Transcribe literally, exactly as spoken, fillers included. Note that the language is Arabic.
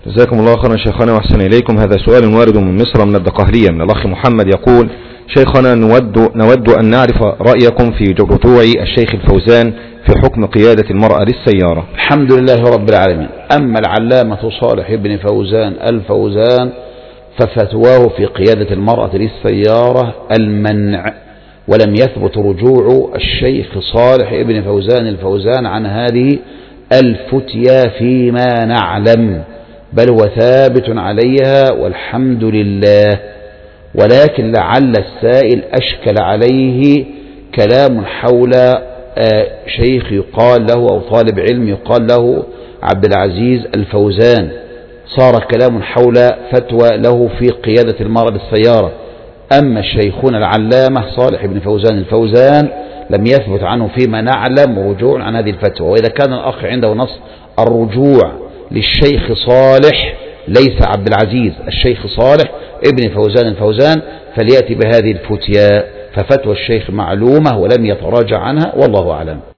جزاكم الله خيرا شيخنا وأحسن إليكم. هذا سؤال وارد من مصر من الدقهلية من الأخ محمد يقول: شيخنا نود, نود أن نعرف رأيكم في رجوع الشيخ الفوزان في حكم قيادة المرأة للسيارة. الحمد لله رب العالمين. أما العلامة صالح بن فوزان الفوزان ففتواه في قيادة المرأة للسيارة المنع، ولم يثبت رجوع الشيخ صالح بن فوزان الفوزان عن هذه الفتيا فيما نعلم، بل هو ثابت عليها والحمد لله. ولكن لعل السائل أشكل عليه كلام حول شيخ يقال له أو طالب علم يقال له عبد العزيز الفوزان، صار كلام حول فتوى له في قيادة المرأة للسيارة. أما الشيخون العلامة صالح بن فوزان الفوزان لم يثبت عنه فيما نعلم رجوع عن هذه الفتوى. وإذا كان الأخ عنده نص الرجوع للشيخ صالح ليس عبد العزيز، الشيخ صالح ابن فوزان الفوزان، فليأتي بهذه الفتيا، ففتوى الشيخ معلومة ولم يتراجع عنها والله أعلم.